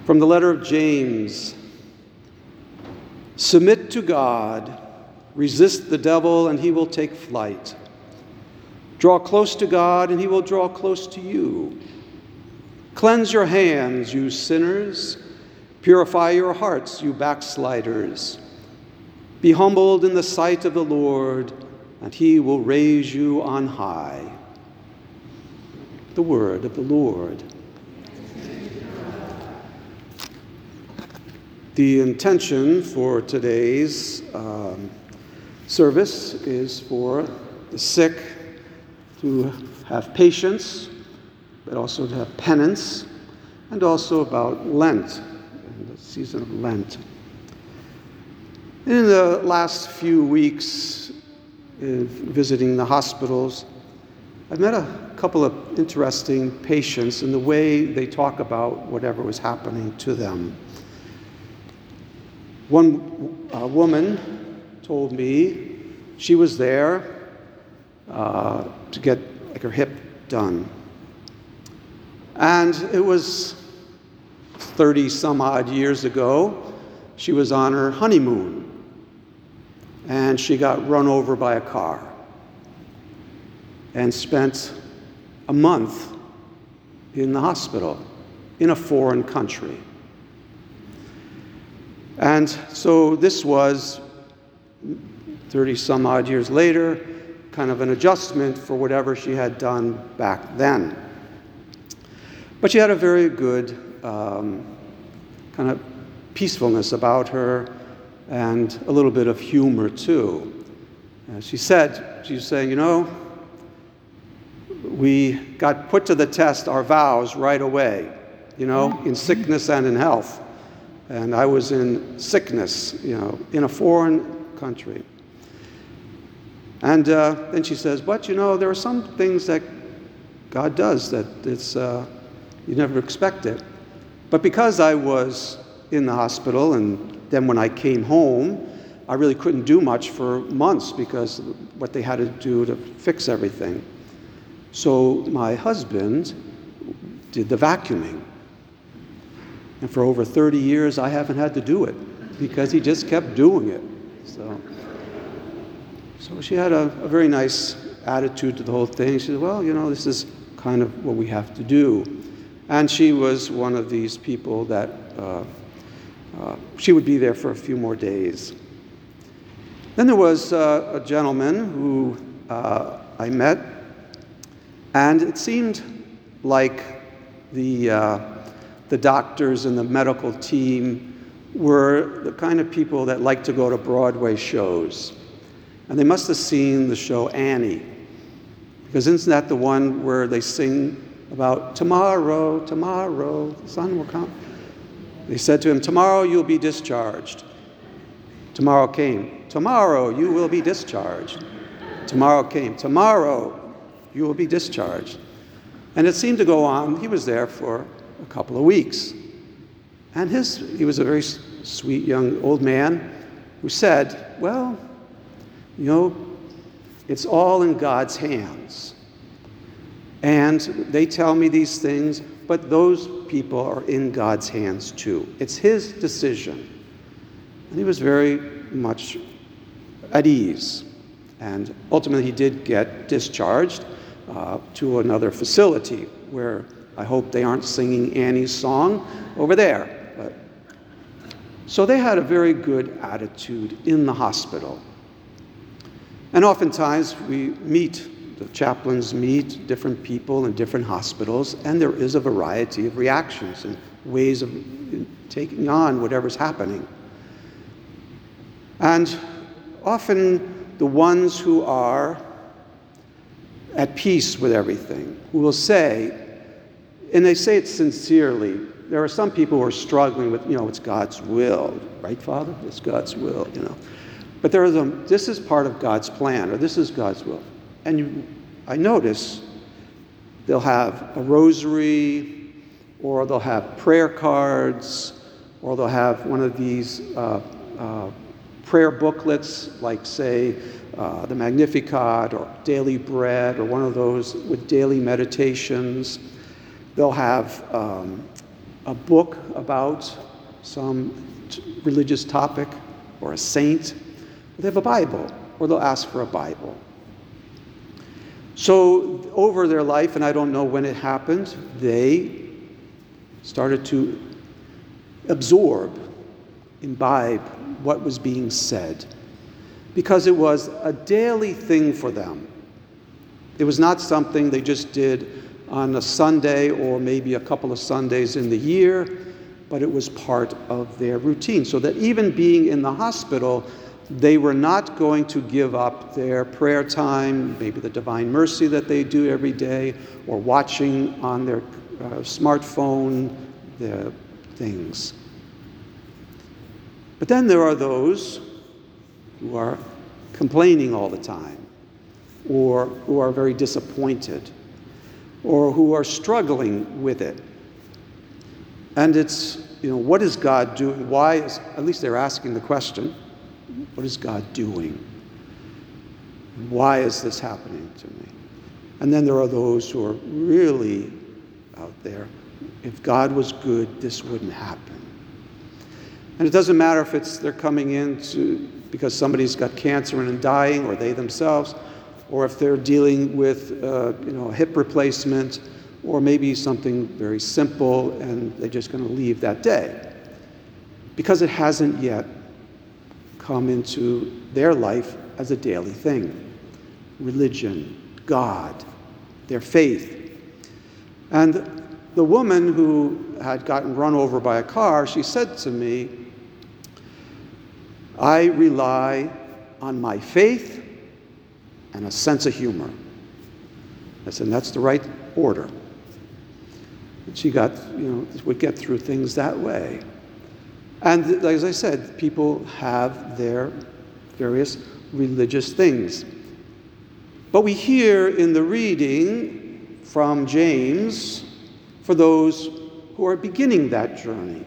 From the letter of James, submit to God, resist the devil, and he will take flight. Draw close to God, and he will draw close to you. Cleanse your hands, you sinners. Purify your hearts, you backsliders. Be humbled in the sight of the Lord, and he will raise you on high. The word of the Lord. The intention for today's service is for the sick to have patience, but also to have penance, and also about Lent, and the season of Lent. In the last few weeks, visiting the hospitals, I've met a couple of interesting patients in the way they talk about whatever was happening to them. One woman told me she was there to get her hip done. And it was 30 some odd years ago. She was on her honeymoon, and she got run over by a car and spent a month in the hospital in a foreign country. And so this was 30 some odd years later, kind of an adjustment for whatever she had done back then. But she had a very good kind of peacefulness about her, and a little bit of humor too. She was saying, we got put to the test, our vows, right away, in sickness and in health. And I was in sickness, in a foreign country. And then she says, but there are some things that God does that it's you never expect it. But because I was in the hospital, and then when I came home, I really couldn't do much for months because of what they had to do to fix everything. So my husband did the vacuuming. And for over 30 years, I haven't had to do it because he just kept doing it. So she had a very nice attitude to the whole thing. She said, well, this is kind of what we have to do. And she was one of these people that she would be there for a few more days. Then there was a gentleman who I met, and it seemed like the doctors and the medical team were the kind of people that like to go to Broadway shows. And they must have seen the show Annie, because isn't that the one where they sing about tomorrow, the sun will come? They said to him, tomorrow you'll be discharged. Tomorrow came. Tomorrow you will be discharged. Tomorrow came. Tomorrow you will be discharged. And it seemed to go on. He was there for a couple of weeks. And he was a very sweet young old man who said, well, it's all in God's hands. And they tell me these things, but those people are in God's hands too. It's his decision. And he was very much at ease. And ultimately he did get discharged to another facility where I hope they aren't singing Annie's song over there. So they had a very good attitude in the hospital. And oftentimes the chaplains meet different people in different hospitals, and there is a variety of reactions and ways of taking on whatever's happening. And often the ones who are at peace with everything, who will say, and they say it sincerely, there are some people who are struggling with, it's God's will, right, Father? It's God's will, But this is part of God's plan, or this is God's will. And I notice they'll have a rosary, or they'll have prayer cards, or they'll have one of these prayer booklets, like, say, the Magnificat, or Daily Bread, or one of those with daily meditations. They'll have a book about some religious topic or a saint, they have a Bible, or they'll ask for a Bible. So over their life, and I don't know when it happened, they started to absorb, imbibe what was being said, because it was a daily thing for them. It was not something they just did on a Sunday or maybe a couple of Sundays in the year, but it was part of their routine. So that even being in the hospital, they were not going to give up their prayer time, maybe the Divine Mercy that they do every day, or watching on their smartphone, the things. But then there are those who are complaining all the time, or who are very disappointed, or who are struggling with it. And it's, what is God doing? At least they're asking the question, what is God doing? Why is this happening to me? And then there are those who are really out there. If God was good, this wouldn't happen. And it doesn't matter if they're coming in because somebody's got cancer and dying, or they themselves, or if they're dealing with a hip replacement, or maybe something very simple and they're just going to leave that day because it hasn't yet come into their life as a daily thing. Religion, God, their faith. And the woman who had gotten run over by a car, she said to me, I rely on my faith and a sense of humor. I said, that's the right order. And she would get through things that way. And as I said, people have their various religious things. But we hear in the reading from James, for those who are beginning that journey,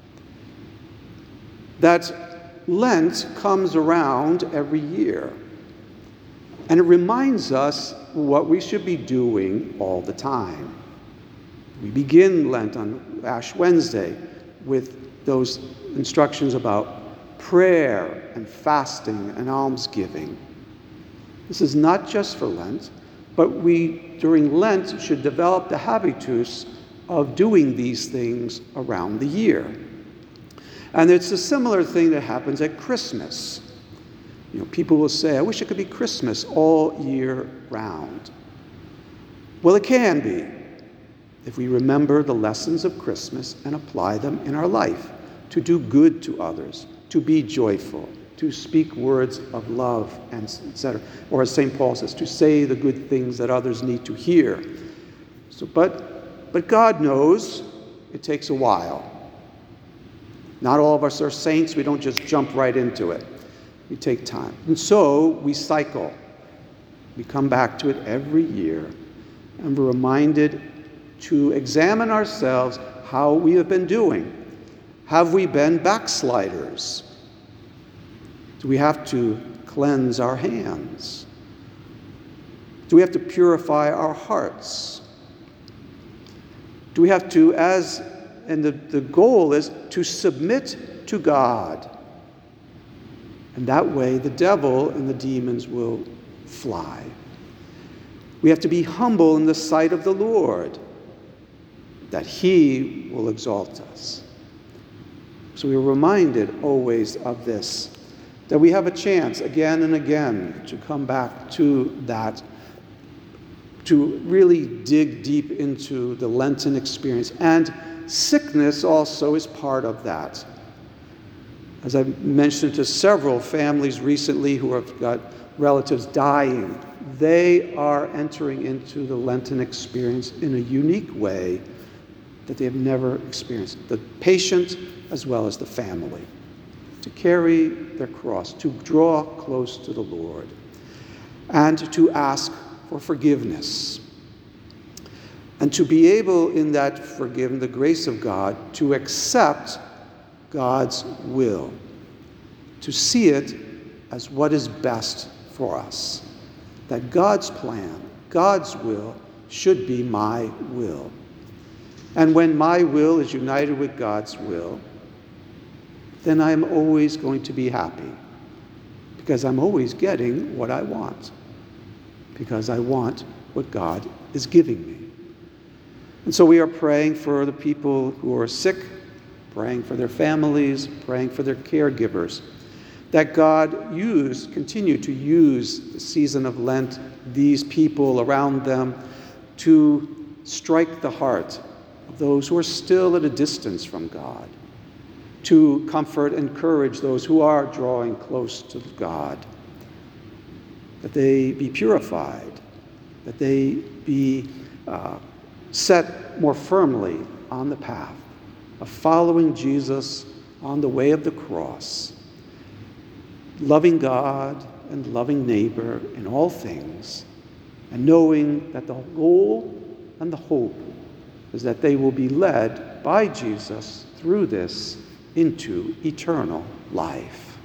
that Lent comes around every year. And it reminds us what we should be doing all the time. We begin Lent on Ash Wednesday with those instructions about prayer and fasting and almsgiving. This is not just for Lent, but we, during Lent, should develop the habitus of doing these things around the year. And it's a similar thing that happens at Christmas. People will say, I wish it could be Christmas all year round. Well, it can be, if we remember the lessons of Christmas and apply them in our life, to do good to others, to be joyful, to speak words of love, and etc. Or as St. Paul says, to say the good things that others need to hear. But God knows it takes a while. Not all of us are saints. We don't just jump right into it. We take time. And so we cycle. We come back to it every year. And we're reminded to examine ourselves how we have been doing. Have we been backsliders? Do we have to cleanse our hands? Do we have to purify our hearts? Do we have to, and the goal is to submit to God. And that way the devil and the demons will fly. We have to be humble in the sight of the Lord, that He will exalt us. So we are reminded always of this, that we have a chance again and again to come back to that, to really dig deep into the Lenten experience. And sickness also is part of that. As I mentioned to several families recently who have got relatives dying, they are entering into the Lenten experience in a unique way that they have never experienced. The patient as well as the family. To carry their cross, to draw close to the Lord, and to ask for forgiveness. And to be able, in that forgiveness, the grace of God, to accept God's will, to see it as what is best for us. That God's plan, God's will, should be my will. And when my will is united with God's will, then I am always going to be happy, because I'm always getting what I want, because I want what God is giving me. And so we are praying for the people who are sick, praying for their families, praying for their caregivers, that God continue to use the season of Lent, these people around them, to strike the heart of those who are still at a distance from God, to comfort and encourage those who are drawing close to God, that they be purified, that they be set more firmly on the path of following Jesus on the way of the cross, loving God and loving neighbor in all things, and knowing that the goal and the hope is that they will be led by Jesus through this into eternal life.